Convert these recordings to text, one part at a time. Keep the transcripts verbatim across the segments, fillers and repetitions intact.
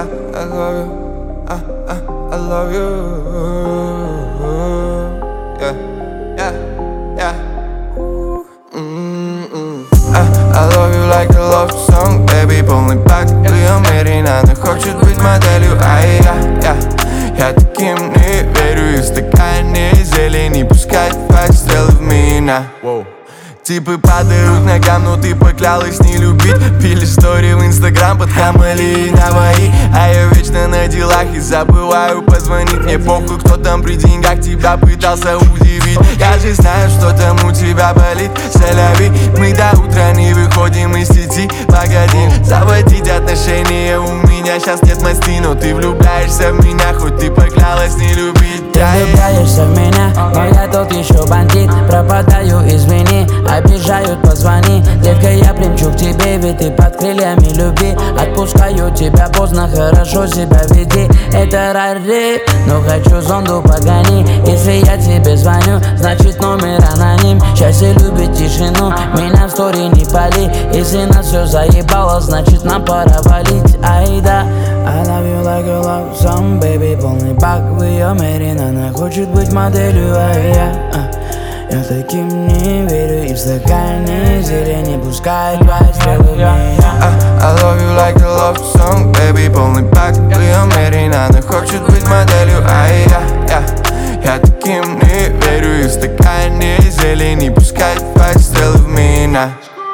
I, I love you, I, I, I love you. Yeah, yeah, yeah. Mm-mm. I, I love you like a love song, baby. Полный пак в ее мире, она хочет быть моделью, а я, я, я таким не верю. И стакане зелени пускать твои стрелы в меня. Типы падают ногам, но ты поклялась не любить. Пили стори в инстаграм под Хамали и Наваи. А я вечно на делах и забываю позвонить. Мне похуй, кто там при деньгах тебя пытался удивить. Я же знаю, что там у тебя болит. Соляви, мы до утра не выходим из сети. Погоди, заводить отношения у меня сейчас нет масти. Но ты влюбляешься в меня, хоть ты поклялась не любить. Ты влюбляешься в меня, но я тот еще бандит. Пропадаю, извини, обижают, позвони. Детка, я примчу к тебе, ведь ты под крыльями любви. Отпускаю тебя поздно, хорошо себя веди. Это рари, но хочу зонду погони. Если я тебе звоню, значит номер аноним. Счастье любит тишину, меня в стори не пали. Если нас все заебало, значит нам пора валить. Айда, I love you like a love song, baby. Полный бак в ее мире, она хочет быть моделью, а я, а, я таким не верю. И в стакане зелени пускай твои стрелы в меня. I love you like a love song, baby. Полный пак в ее мире, она хочет быть моделью, а я, я, я таким не верю. И в стакане зелени пускай твои стрелы в меня.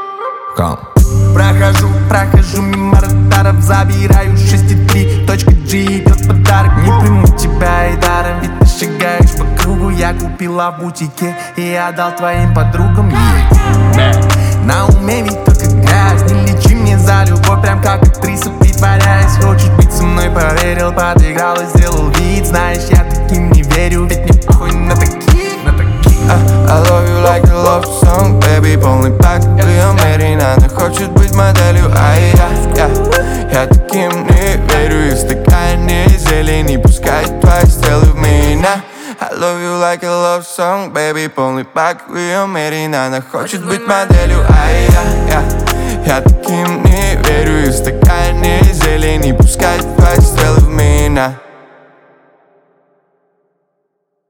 Прохожу, прохожу мимо радаров, забираю шесть и три точка джи, идет подарок. Не приму тебя и даром, ведь ты шагаешь по кругу. Я купила в бутике и отдал твоим подругам. Yeah. На уме ведь только грязь, не лечи мне за любовь, прям как актриса притворяясь. Хочешь быть со мной, поверил, подыграл и сделал вид. Знаешь, я таким не верю, ведь мне похуй на таких, на таких. I, I love you like a love song, baby. Полный пак в ее мире, она хочет быть моделью, а я, я, я таким не верю. И в стакане зелени пускай твои стрелы в меня. I love you like a love song, baby. Полный пак в ее мире, она хочет быть моделью, а я, я, я таким не верю. И в стакане зелени пускай твои стрелы в меня.